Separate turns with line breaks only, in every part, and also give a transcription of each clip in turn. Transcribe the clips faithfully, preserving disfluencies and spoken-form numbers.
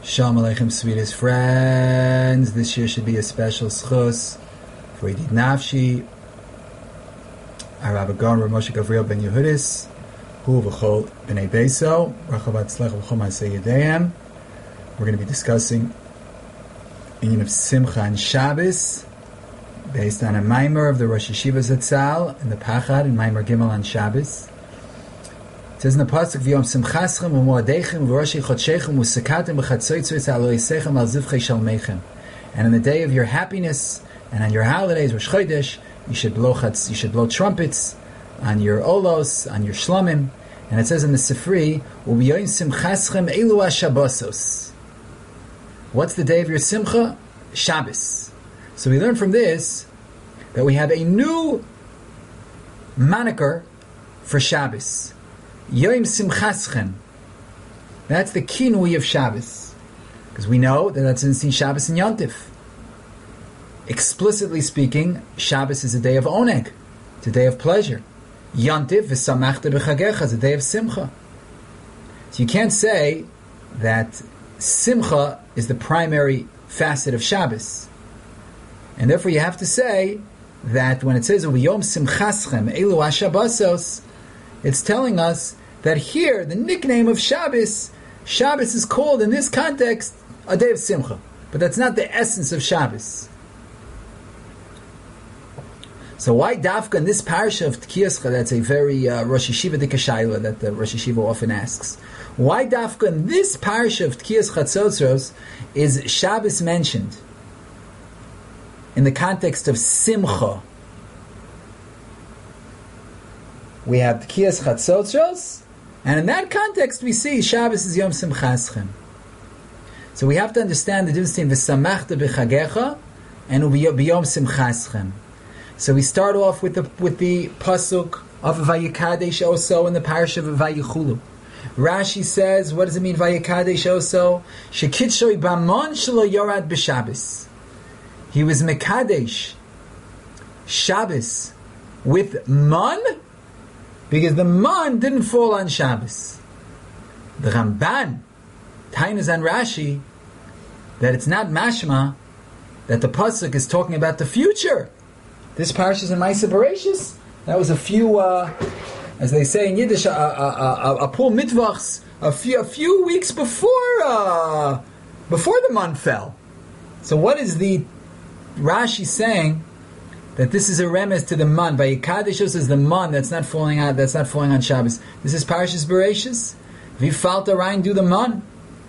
Shalom Aleichem, sweetest friends. This year should be a special schus for Yedid Nafshi, our Rabbi Gaon, Rav Moshe Gavriel ben Yehudis, Hu v'chol b'nei Beiso, Rachavat Tzlech v'chol ma'aseh Yedayim. We're going to be discussing Inyan of Simcha and Shabbos, based on a Maimer of the Rosh Yeshiva Zatzal and the Pachad in Maimer Gimel on Shabbos. It says in the pasuk, "V'yom simchaschem u'moadechem u'roshi chodshechem u'sekatem b'chatzoitzos aloisechem al zivchei shalmeichem." And on the day of your happiness and on your holidays, Rosh Chodesh, you should blow chatz, you should blow trumpets on your olos, on your shlomim. And it says in the Sifri, "U'v'yom simchaschem elu hashabbosos." What's the day of your simcha? Shabbos. So we learn from this that we have a new moniker for Shabbos. Yom Simchaschem. That's the kinui of Shabbos. Because we know that that's in Shabbos and Yontif. Explicitly speaking, Shabbos is a day of oneg. It's a day of pleasure. Yontif is samachta b'chagecha. It's a day of simcha. So you can't say that simcha is the primary facet of Shabbos. And therefore you have to say that when it says Yom Simchaschem Elu HaShabbosos, it's telling us that here, the nickname of Shabbos, Shabbos is called in this context a day of Simcha. But that's not the essence of Shabbos. So why Dafka in this parasha of Tkiyascha, that's a very uh, Rosh Yeshiva Dikashayla that the Rosh Yeshiva often asks. Why Dafka in this parasha of Tkiyas Chatzotros is Shabbos mentioned in the context of Simcha? We have Tkiyas Chatzotros, and in that context we see Shabbos is Yom Simchaschem. So we have to understand the difference between V'samachta b'chagecha and B'yom Simchaschem. So we start off with the with the pasuk of Vayikadesh Oso in the parasha of Vayichulu. Rashi says, what does it mean Vayikadesh Oso? Shekitshoi b'amon shelo yorad b'Shabbos. He was Mekadesh Shabbos with man, because the man didn't fall on Shabbos. The Ramban Tainas on Rashi that it's not mashma that the pasuk is talking about the future. This parasha is in Ma'aseh Bereishis. That was a few, uh, as they say in Yiddish, a, a, a, a pul mitvachs, a few, a few weeks before, uh, before the man fell. So what is the Rashi saying? That this is a remez to the man. Vayikadesh is the man that's not falling out, that's not falling on Shabbos. This is Parashas Bereishis. V'falta rein do the man.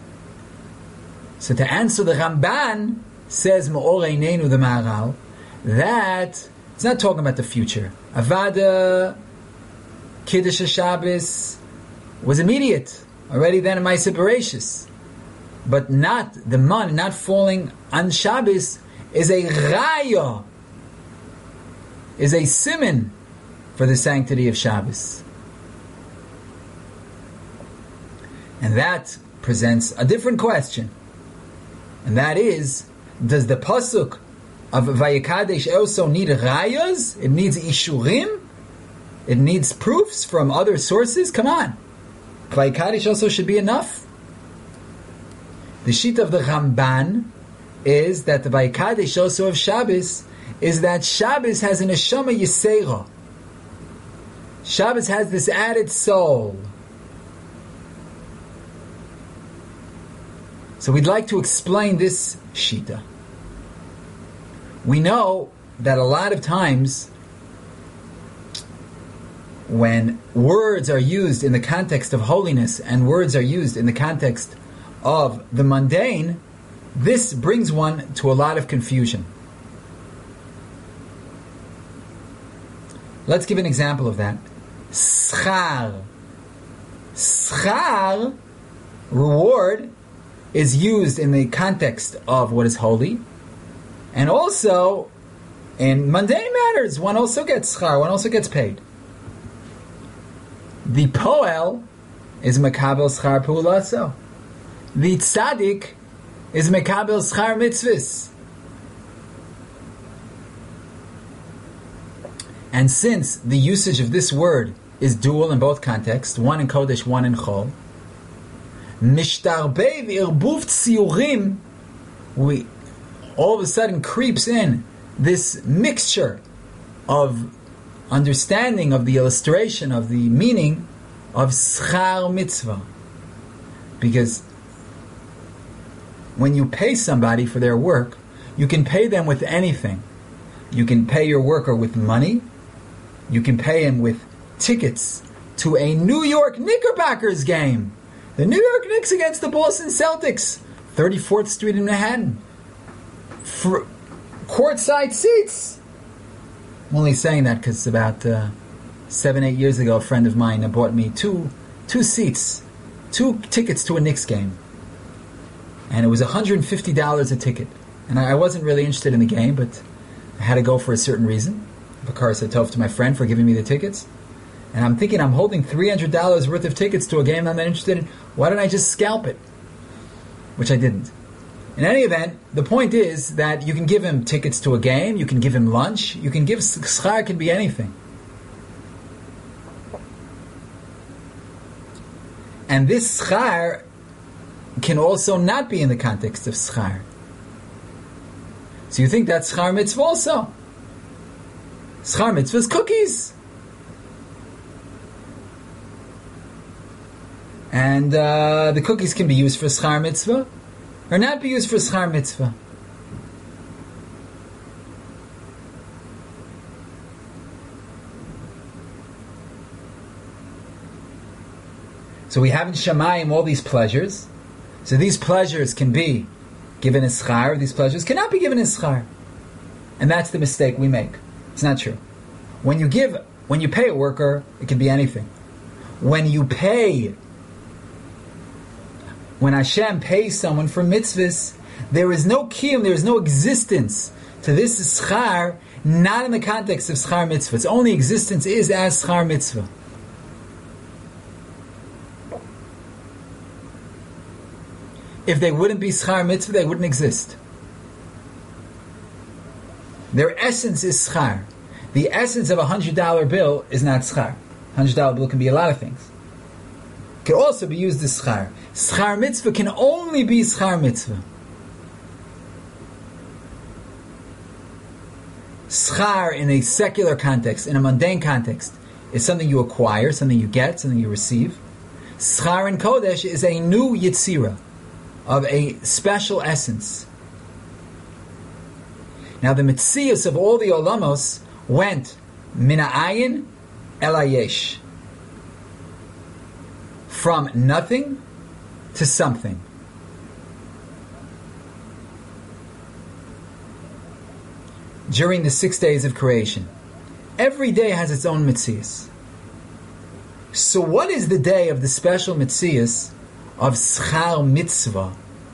So to answer the Ramban, says Me'or Einenu the Maharal, that it's not talking about the future. Avada Kiddush Shabbos was immediate already then in Ma'aseh Bereishis, but not the man not falling on Shabbos is a raya. Is a siman for the sanctity of Shabbos. And that presents a different question. And that is, does the pasuk of Vayikadesh also need rayas? It needs ishurim? It needs proofs from other sources? Come on. Vayikadesh also should be enough. The sheet of the Ramban is that the Vayikadesh also of Shabbos is that Shabbos has an neshama yisera. Shabbos has this added soul. So we'd like to explain this shita. We know that a lot of times when words are used in the context of holiness and words are used in the context of the mundane, this brings one to a lot of confusion. Let's give an example of that. Schar. Schar, reward, is used in the context of what is holy. And also, in mundane matters, one also gets schar, one also gets paid. The poel is mekabel schar pu'ulaso. The tzaddik is mekabel schar mitzvahs. And since the usage of this word is dual in both contexts, one in Kodesh, one in Chol, Mishtarbev irbuv tziyurim, we all of a sudden creeps in this mixture of understanding of the illustration of the meaning of schar mitzvah. Because when you pay somebody for their work, you can pay them with anything. You can pay your worker with money. You can pay him with tickets to a New York Knickerbockers game. The New York Knicks against the Boston Celtics, thirty-fourth Street in Manhattan. For courtside seats. I'm only saying that because about uh, seven, eight years ago, a friend of mine bought me two two seats, two tickets to a Knicks game. And it was one hundred fifty dollars a ticket. And I, I wasn't really interested in the game, but I had to go for a certain reason. Bakar said tov to my friend for giving me the tickets. And I'm thinking I'm holding three hundred dollars worth of tickets to a game I'm not interested in. Why don't I just scalp it? Which I didn't. In any event, the point is that you can give him tickets to a game, you can give him lunch, you can give schar, can be anything. And this schar can also not be in the context of schar. So you think that's schar mitzvah also? Schar mitzvah is cookies. And uh, the cookies can be used for schar mitzvah or not be used for schar mitzvah. So we have in Shamayim all these pleasures. So these pleasures can be given as schar. These pleasures cannot be given as schar. And that's the mistake we make. It's not true. When you give, when you pay a worker, it can be anything. When you pay, when Hashem pays someone for mitzvahs, there is no kiyum, there is no existence to this schar, not in the context of schar mitzvah. Its only existence is as schar mitzvah. If they wouldn't be schar mitzvah, they wouldn't exist. Their essence is schar. The essence of a hundred dollar bill is not schar. Hundred dollar bill can be a lot of things. It can also be used as schar. Schar mitzvah can only be schar mitzvah. Schar in a secular context, in a mundane context, is something you acquire, something you get, something you receive. Schar in Kodesh is a new yitzira of a special essence. Now the mitzias of all the olamos went min ha'ayin el hayesh, from nothing to something. During the six days of creation, every day has its own mitzias. So what is the day of the special mitzias of schar mitzvah?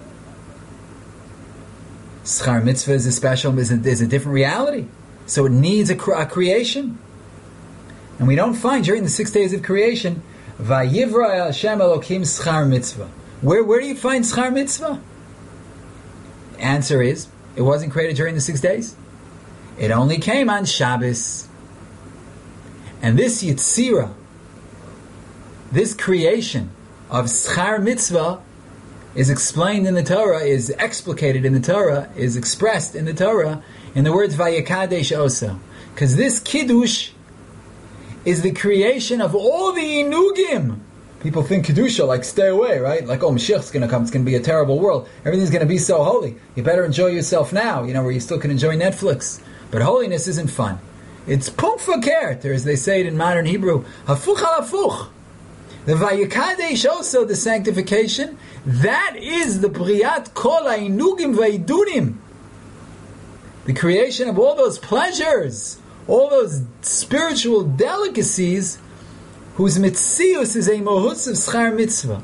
Schar mitzvah is a special, is a, is a different reality. So it needs a, a creation. And we don't find during the six days of creation, Vayivra Hashem Elokim schar mitzvah. Where, where do you find schar mitzvah? The answer is, it wasn't created during the six days. It only came on Shabbos. And this yitzira, this creation of schar mitzvah, is explained in the Torah, is explicated in the Torah, is expressed in the Torah in the words Vayikadesh Oso. Because this kiddush is the creation of all the inugim. People think kedusha, like stay away, right? Like, oh, Mashiach's going to come, it's going to be a terrible world. Everything's going to be so holy. You better enjoy yourself now, you know, where you still can enjoy Netflix. But holiness isn't fun. It's punk fakert, or as they say it in modern Hebrew, hafuch al hafuch. The Vayikadesh also, the sanctification, that is the Priyat Kol HaInugim VaIdunim. The creation of all those pleasures, all those spiritual delicacies, whose mitzius is a mohutz of schar mitzvah.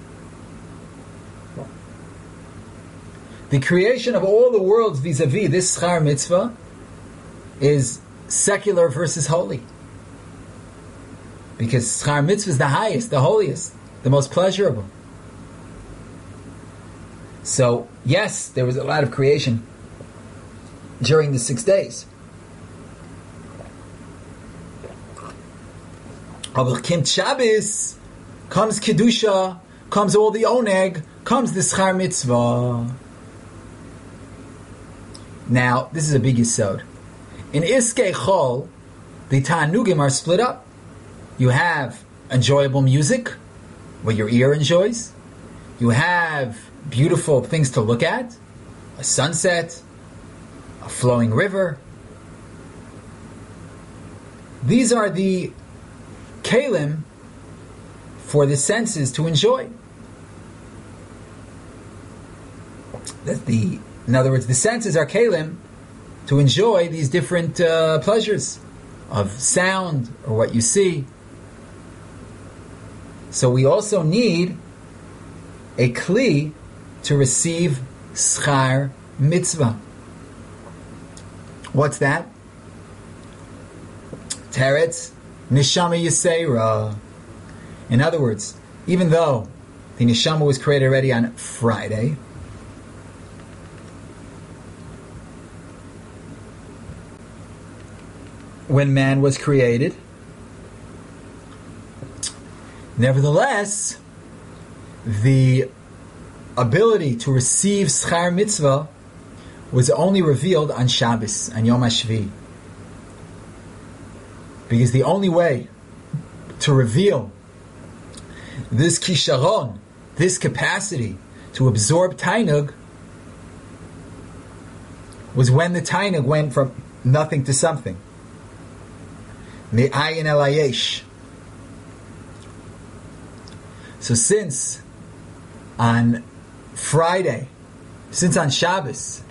The creation of all the worlds vis-a-vis this schar mitzvah is secular versus holy. Because schar mitzvah is the highest, the holiest, the most pleasurable. So, yes, there was a lot of creation during the six days. But Kim Shabbos comes Kedusha, comes all the oneg, comes the schar mitzvah. Now, this is a big yesod. In Iskei Chol, the Ta'anugim are split up. You have enjoyable music, what your ear enjoys. You have beautiful things to look at, a sunset, a flowing river. These are the kalim for the senses to enjoy. That's the, in other words, the senses are kalim to enjoy these different uh, pleasures of sound or what you see. So we also need a kli to receive schar mitzvah. What's that? Teretz neshama yisera. In other words, even though the neshama was created already on Friday, when man was created, nevertheless, the ability to receive schar mitzvah was only revealed on Shabbos, on Yom HaShvi. Because the only way to reveal this kisharon, this capacity to absorb tainug, was when the tainug went from nothing to something. Me'ayin el hayesh. So since on Friday, since on Shabbos,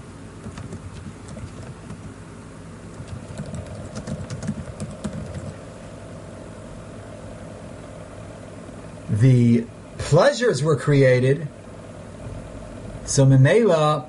the pleasures were created, so Memela,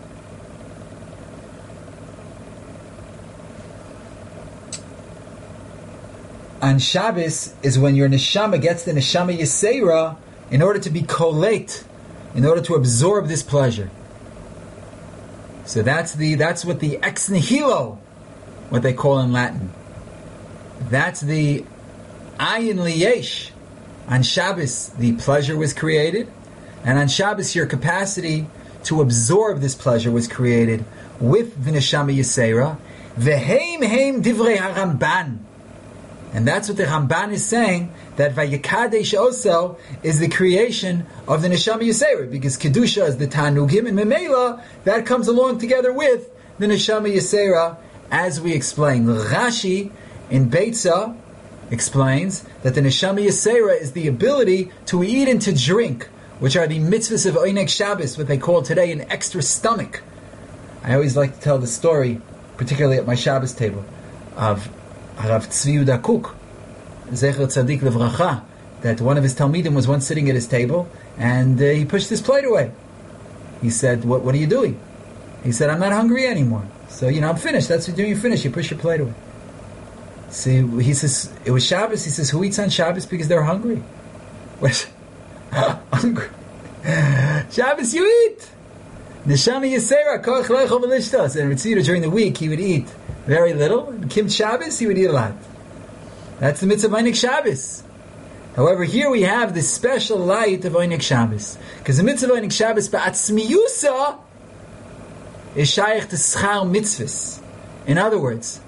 on Shabbos is when your neshama gets the neshama yisera in order to be kolate, in order to absorb this pleasure. So that's the that's what the ex nihilo, what they call in Latin. That's the ayin liyesh. On Shabbos, the pleasure was created, and on Shabbos, your capacity to absorb this pleasure was created with the neshama yisera. V'heim heim divrei haRamban. And that's what the Ramban is saying, that Vayikadesh also is the creation of the Neshama Yisera, because Kedusha is the Tanugim, and Memela, that comes along together with the Neshama Yisera, as we explained. Rashi in Beitza explains that the Neshama Yisera is the ability to eat and to drink, which are the mitzvahs of Oineg Shabbos, what they call today an extra stomach. I always like to tell the story, particularly at my Shabbos table, of Rav Tzvi Yehuda Kook, Zecher Tzadik Levracha, that one of his Talmidim was once sitting at his table and uh, he pushed his plate away. He said, what, what are you doing? He said, I'm not hungry anymore. So, you know, I'm finished. That's what you're doing. You're finished. You push your plate away. See, he says, it was Shabbos. He says, who eats on Shabbos because they're hungry? What? Hungry. Shabbos you eat. Neshama Yisera, Koch Leichel V'Lishtos. And Ritzira, during the week, he would eat very little. And Kim Shabbos, he would eat a lot. That's the mitzvah of Oineg Shabbos. However, here we have the special light of Oineg Shabbos. Because the mitzvah of Oineg Shabbos, Ba'atzmiyusa, is shaykh to schar mitzvahs. In other words,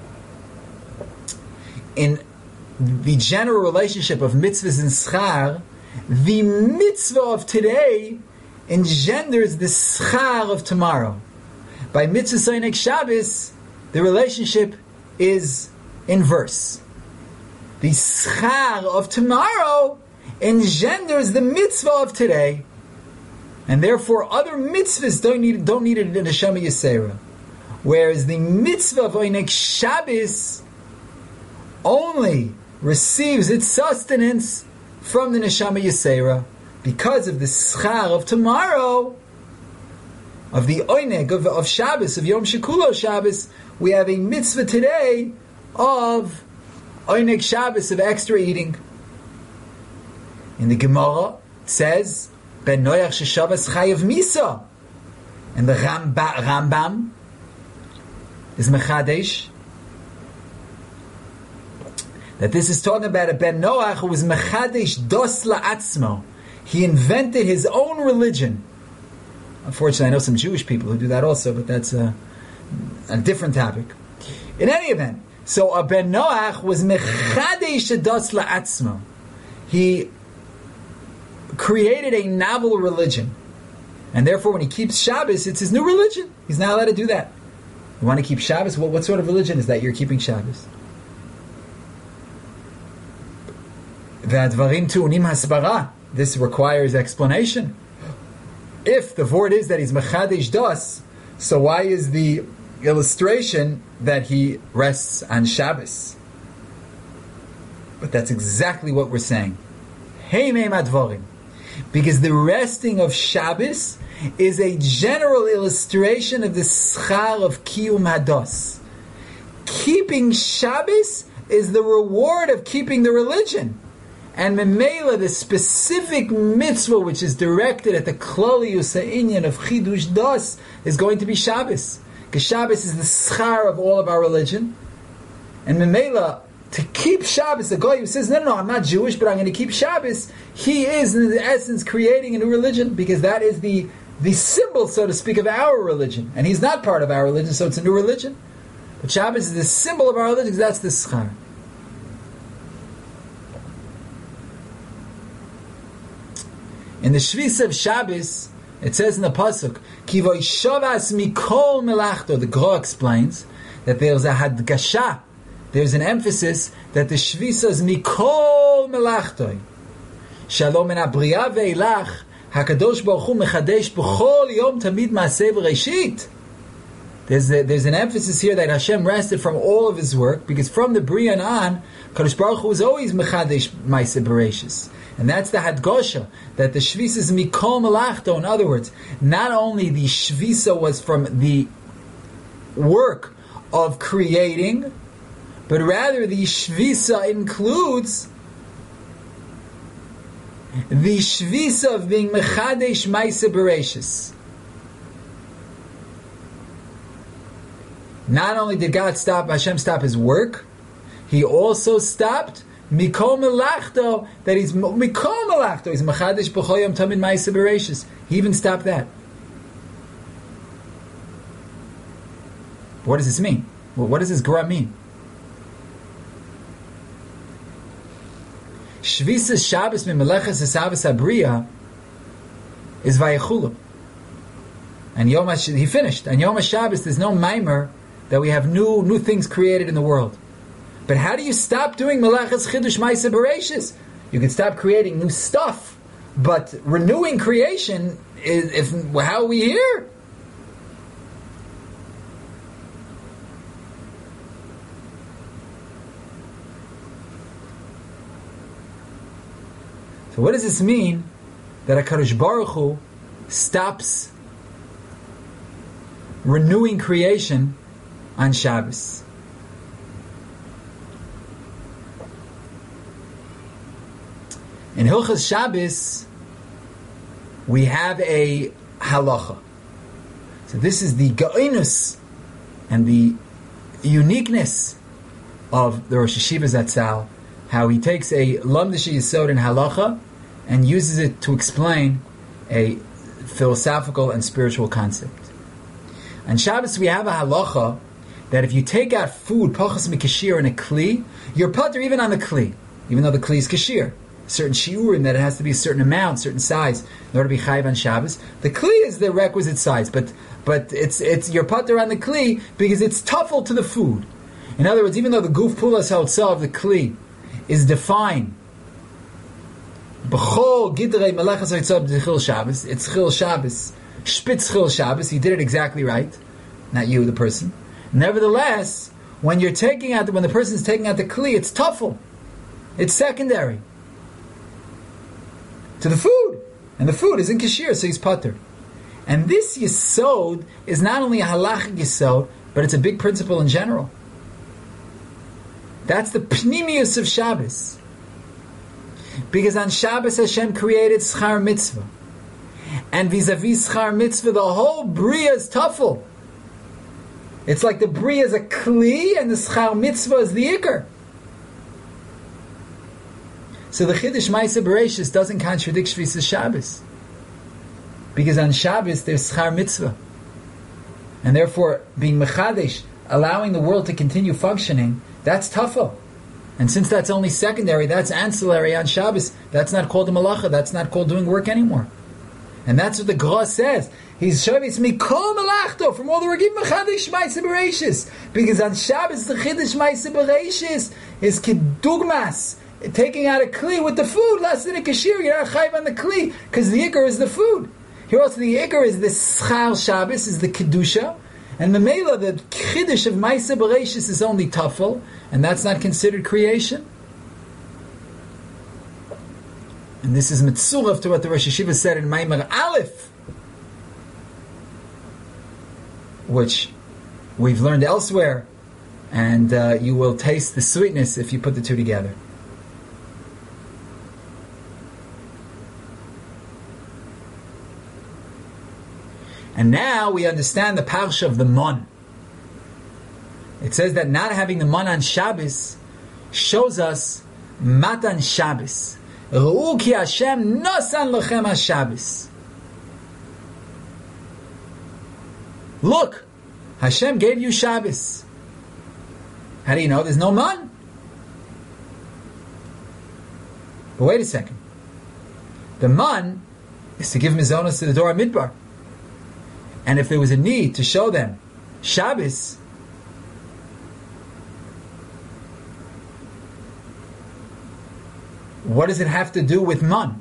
in the general relationship of mitzvahs and schar, the mitzvah of today engenders the schar of tomorrow. By mitzvah Oineg Shabbos, the relationship is inverse. The schar of tomorrow engenders the mitzvah of today, and therefore other mitzvahs don't need don't need it in the Neshama Yisera. Whereas the mitzvah of Oineg Shabbos only receives its sustenance from the Neshama Yisera because of the schar of tomorrow, of the Oineg of, of Shabbos, of Yom Shekulo Shabbos. We have a mitzvah today of Oineg Shabbos, of extra eating. In the Gemara, it says, Ben Noach Sheshavas Chayev Misa. And the Ramba, Rambam is Mechadesh, that this is talking about a Ben Noach who was Mechadesh dos la'atzmo. he invented his own religion. Unfortunately, I know some Jewish people who do that also, but that's a, a different topic. In any event, so a Ben Noach was mechadesh das la'atzmo. He created a novel religion. And therefore, when he keeps Shabbos, it's his new religion. He's not allowed to do that. You want to keep Shabbos? Well, what sort of religion is that you're keeping Shabbos? V'advarim tu'unim hasbara. This requires explanation. If the word is that he's mechadesh das, so why is the illustration that he rests on Shabbos? But that's exactly what we're saying. Hey meim advarim. Because the resting of Shabbos is a general illustration of the schar of Kiyum Hados. Keeping Shabbos is the reward of keeping the religion. And Memela, the specific mitzvah which is directed at the Klolius Ha'inyan of Chidush Das, is going to be Shabbos. Because Shabbos is the schar of all of our religion. And Memela, to keep Shabbos, the guy who says, no, no, no, I'm not Jewish, but I'm going to keep Shabbos, he is, in the essence, creating a new religion, because that is the, the symbol, so to speak, of our religion. And he's not part of our religion, so it's a new religion. But Shabbos is the symbol of our religion, because that's the schar. In the Shvisa of Shabbos, it says in the Pasuk, Ki voishavas mikol melachto, the Gra explains that there's a hadgasha, there's an emphasis that the Shvisa is mikol melachtoi. Shalom en abriya ve'ilach, HaKadosh Baruch Hu mechadesh b'chol yom tamid ma'aseh v'reishit. There's a, there's an emphasis here that Hashem rested from all of His work, because from the Bria and on, Kadosh Baruch Hu was always mechadesh ma'aseh b'reishis. And that's the Hadgosha, that the Shvisa is mikol melachto. In other words, not only the Shvisa was from the work of creating, but rather the Shvisa includes the Shvisa of being Mechadesh Maaseh Bereishis. Not only did God stop, Hashem stop His work, He also stopped Mikol Melachto, that He's Mikol Melachto, He's Mechadesh B'chol Yom Tamid Maaseh Bereishis. He even stopped that. What does this mean? Well, what does this Gra mean? Shvisa Shabbos min Meleches Esavos Abriya is Vayechulu. And Yom Hash- he finished. And Yom HaShabbos, there's no mimer that we have new new things created in the world. But how do you stop doing Meleches Chidush Maaseh Bereishis? You can stop creating new stuff, but renewing creation is, if how are we here? So what does this mean that HaKadosh Baruch Hu stops renewing creation on Shabbos? In Hilchas Shabbos, we have a halacha. So this is the ga'inus and the uniqueness of the Rosh Yeshiva Zatzal, how he takes a lamdish yisod in halacha and uses it to explain a philosophical and spiritual concept. On Shabbos, we have a halacha that if you take out food, pachas mikashir, in a kli, you're pater even on the kli, even though the kli is kashir. Certain shiurim, that it has to be a certain amount, certain size, in order to be chayiv on Shabbos. The kli is the requisite size, but but it's it's you're pater on the kli because it's tuffle to the food. In other words, even though the guf pulas ha'otzah of the kli is defined, b'chol gidrei melechas ha'otzah b'chil Shabbos, it's chil Shabbos, spitz chil Shabbos, you did it exactly right, not you, the person. Nevertheless, when you're taking out, when the person is taking out the kli, it's tuffle, it's secondary to the food, and the food is in kashir, so he's pater. And this yisod is not only a halachic yisod, but it's a big principle in general. That's the pnimius of Shabbos. Because on Shabbos Hashem created schar mitzvah. And vis-a-vis schar mitzvah, the whole bria is tuffle. It's like the bria is a kli and the schar mitzvah is the ikar. So the Chiddush Ma'aseh Bereishis doesn't contradict Shvisas Shabbos. Because on Shabbos there's Schar Mitzvah. And therefore, being Mechadesh, allowing the world to continue functioning, that's Tafel. And since that's only secondary, that's ancillary on Shabbos, that's not called a Malacha, that's not called doing work anymore. And that's what the Gra says. He's Shabbos Mikol Malachto, from all the Regim Mechadesh Ma'aseh Bereishis. Because on Shabbos the Chiddush Ma'aseh Bereishis is Kedugmas, taking out a Kli with the food, less than a Kashir, you're not Chayv on the Kli, because the Ikar is the food. Here also the Ikar is the Schar Shabbos, is the Kedusha, and the Mela, the Chiddush of Ma'aseh Bereishis is only Tafel, and that's not considered creation. And this is Mitzurav to what the Rosh Hashiva said in Maimar Aleph, which we've learned elsewhere, and uh, you will taste the sweetness if you put the two together. And now we understand the parsha of the Mon. It says that not having the Mon on Shabbos shows us Matan Shabbos. Ru'u ki Hashem nosan lochem HaShabbos. Look, Hashem gave you Shabbos. How do you know? There's no Mon. But wait a second. The Mon is to give Mizonos to the Dor HaMidbar. And if there was a need to show them Shabbos, what does it have to do with Mon?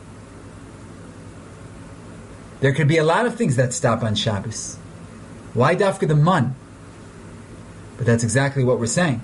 There could be a lot of things that stop on Shabbos. Why dafka the Mon? But that's exactly what we're saying.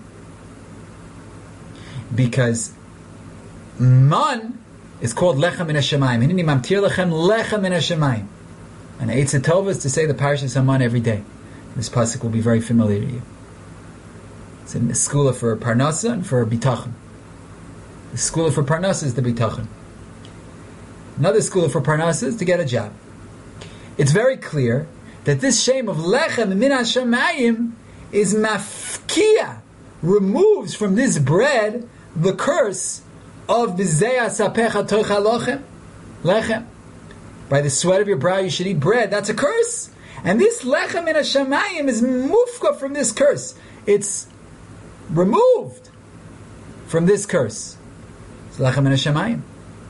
Because Mon is called Lechem min HaShamayim. Hineni mamtir lechem lechem min HaShamayim. And Eitzah Tova is to say the Parashas Haman every day. This pasuk will be very familiar to you. It's in the skula for Parnasa and for Bitachon. The skula for Parnasa is the Bitachon. Another skula for Parnasa is to get a job. It's very clear that this shame of Lechem min HaShamayim is mafkia, removes from this bread the curse of B'zei asapecha tocha lochem, lechem. By the sweat of your brow you should eat bread. That's a curse. And this lechem min hashamayim is mufka from this curse. It's removed from this curse. It's lechem min hashamayim.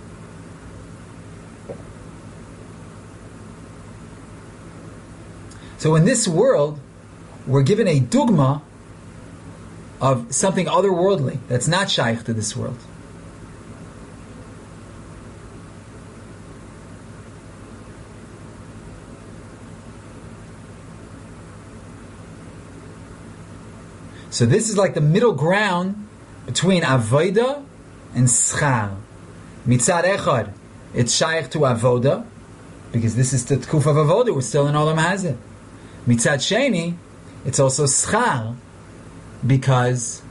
So in this world, we're given a dugma of something otherworldly that's not shaykh to this world. So this is like the middle ground between avoda and schar. Mitzad echad, it's shaykh to avoda, because this is the tkuf of avoda, we're still in Olam Hazeh. Mitzad sheni, it's also schar, because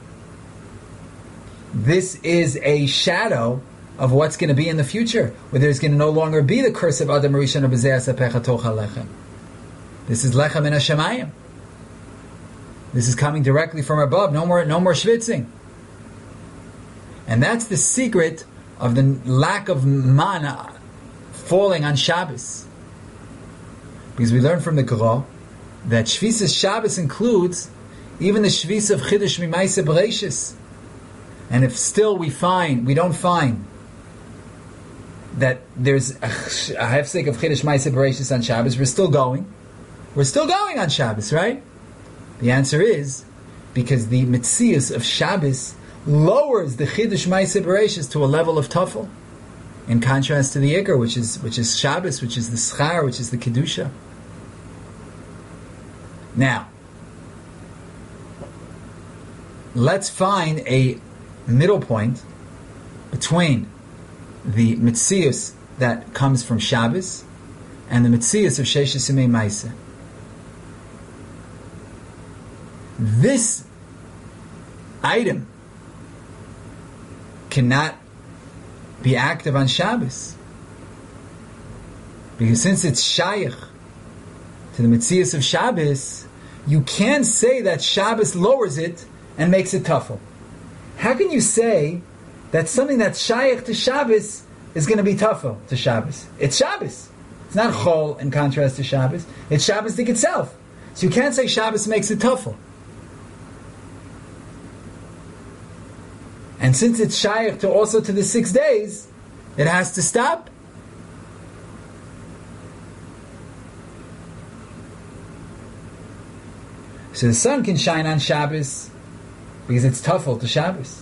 this is a shadow of what's going to be in the future, where there's going to no longer be the curse of Adam Rishon of B'zei asapecha tocha lechem. This is lechem min hashamayim. This is coming directly from above. No more, no more schwitzing. And that's the secret of the lack of mana falling on Shabbos. Because we learn from the Gra that Shvisas Shabbos includes even the Shvis of Chiddush Mima'aseh Bereishis. And if still we find, we don't find that there's a hefsek of Chiddush Mima'aseh Bereishis on Shabbos, we're still going. We're still going on Shabbos, right? The answer is because the Metzius of Shabbos lowers the Chiddush Ma'aseh Bereishis to a level of Tafel, in contrast to the Iker, which is which is Shabbos, which is the Schar, which is the Kedusha. Now, let's find a middle point between the Metzius that comes from Shabbos and the Metzius of Sheshes Yimei Ma'aseh. This item cannot be active on Shabbos, because since it's shaykh to the Metzius of Shabbos, you can't say that Shabbos lowers it and makes it tafel. How can you say that something that's shaykh to Shabbos is going to be tafel to Shabbos. It's Shabbos. It's not chol in contrast to Shabbos. It's Shabbos dik itself. So you can't say Shabbos makes it tafel. And since it's shaykh to also to the six days, it has to stop. So the sun can shine on Shabbos because it's tafel to Shabbos.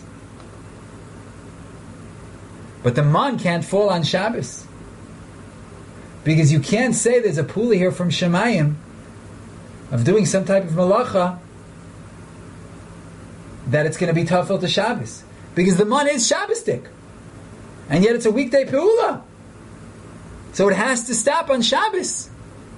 But the man can't fall on Shabbos. Because you can't say there's a pula here from Shemayim of doing some type of malacha that it's going to be tafel to Shabbos. Because the man is Shabbosdik. And yet it's a weekday pula. So it has to stop on Shabbos.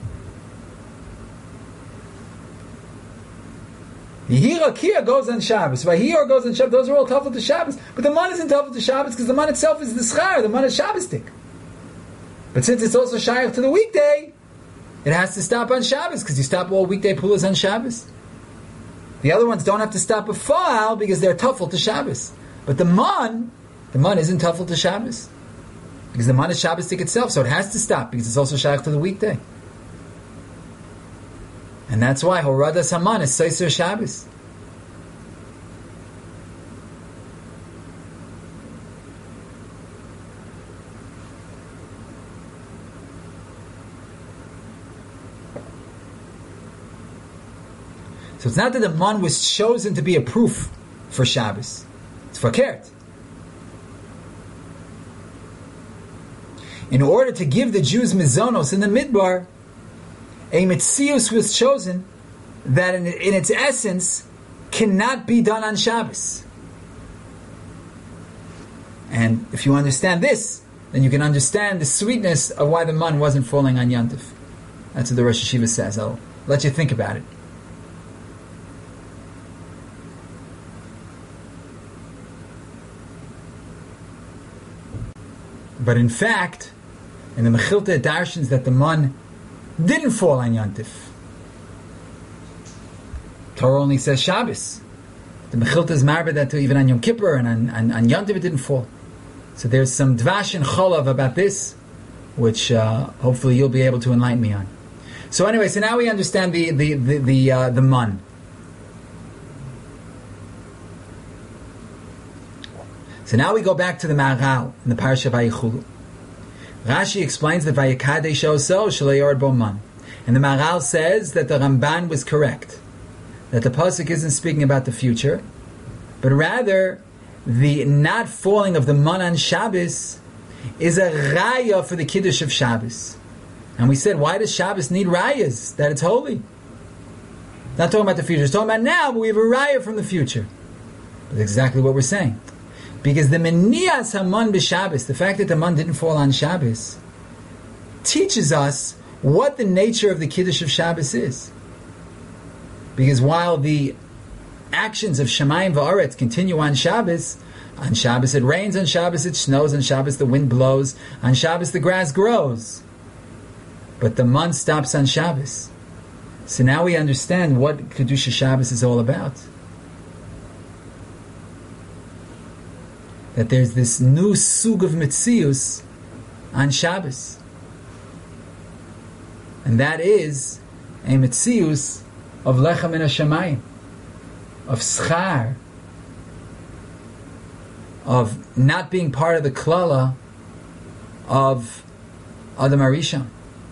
Yehira Kia goes on Shabbos. Vahir goes on Shabbos. Those are all tafel to Shabbos. But the man isn't tafel to Shabbos because the man itself is the schar. The man is Shabbosdik. But since it's also shaykh to the weekday, it has to stop on Shabbos because you stop all weekday pulas on Shabbos. The other ones don't have to stop a fa'al because they're tafel to Shabbos. But the man, the man isn't tafel to Shabbos because the man is Shabbosdik itself, so it has to stop because it's also shaykh to the weekday. And that's why Horadas Haman is Seiser Shabbos. So it's not that the man was chosen to be a proof for Shabbos. It's for Kert. In order to give the Jews mizonos in the Midbar, a Metzius was chosen that in, in its essence cannot be done on Shabbos. And if you understand this, then you can understand the sweetness of why the man wasn't falling on Yantif. That's what the Rosh Hashiva says. I'll let you think about it. But in fact, in the Mechilta darshans that the man didn't fall on Yantif. Torah only says Shabbos. The Mechilta is married that even on Yom Kippur and on, on, on Yantif it didn't fall. So there's some dvash and cholav about this, which uh, hopefully you'll be able to enlighten me on. So anyway, so now we understand the the the the, uh, the man. So now we go back to the Maharal in the Parsha Vayichulu. Rashi explains that Vayikadesh Oso Shalei Yord Bo Man. And the Maharal says that the Ramban was correct. That the Pasuk isn't speaking about the future, but rather the not falling of the man on Shabbos is a raya for the Kiddush of Shabbos. And we said, why does Shabbos need rayas? That it's holy. Not talking about the future, it's talking about now, but we have a raya from the future. That's exactly what we're saying. Because the Meniyas Haman b'Shabbos, the fact that the man didn't fall on Shabbos, teaches us what the nature of the Kiddush of Shabbos is. Because while the actions of Shemayim v'Aretz continue on Shabbos, on Shabbos it rains, on Shabbos it snows, on Shabbos the wind blows, on Shabbos the grass grows. But the man stops on Shabbos. So now we understand what Kedusha Shabbos is all about. That there's this new sug of Metzius on Shabbos. And that is a Metzius of Lechem min Hashamayim, of Schar, of not being part of the Klala of Adam Arishon.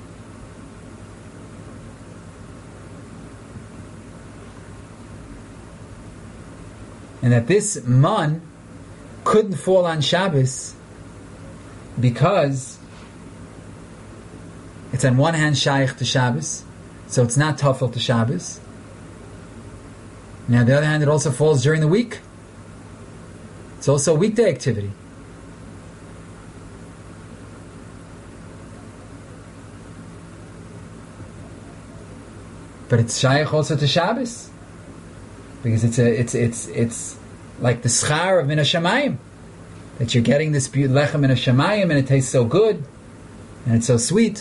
And that this man couldn't fall on Shabbos because it's on one hand shaykh to Shabbos, so it's not tafel to Shabbos. Now, on the other hand, it also falls during the week. It's also a weekday activity. But it's shaykh also to Shabbos because it's a it's it's it's like the schar of Min HaShamayim, that you're getting this lechem Min HaShamayim and it tastes so good and it's so sweet.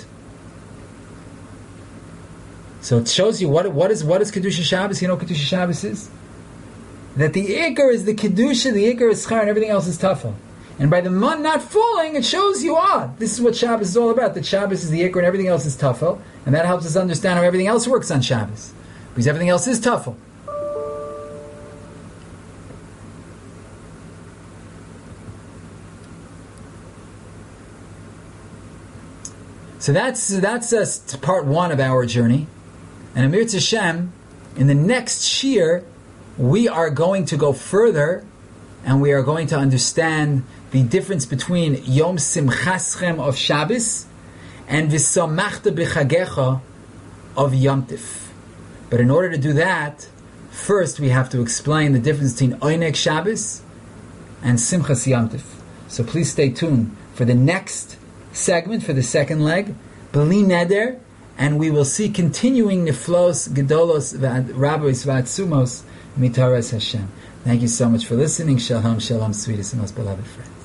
So it shows you what what is what is Kedusha Shabbos. You know what Kedusha Shabbos is? that the Iker is the Kedusha, the Iker is Schar, and everything else is Tafel. And by the mun not falling, it shows you, ah, this is what Shabbos is all about, that Shabbos is the Iker and everything else is Tafel, and that helps us understand how everything else works on Shabbos, because everything else is Tafel. So that's that's uh, part one of our journey. And Amir Tzashem, in the next Shir, we are going to go further, and we are going to understand the difference between Yom Simchaschem of Shabbos and V'samachta b'chagecha of Yom Tif. But in order to do that, first we have to explain the difference between Oyneg Shabbos and Simchas Yom Tif. So please stay tuned for the next segment, for the second leg, B'li Neder, and we will see continuing Niflos, Gedolos, Rabbis, V'atzumos, Mitaras Hashem. Thank you so much for listening. Shalom, shalom, sweetest and most beloved friend.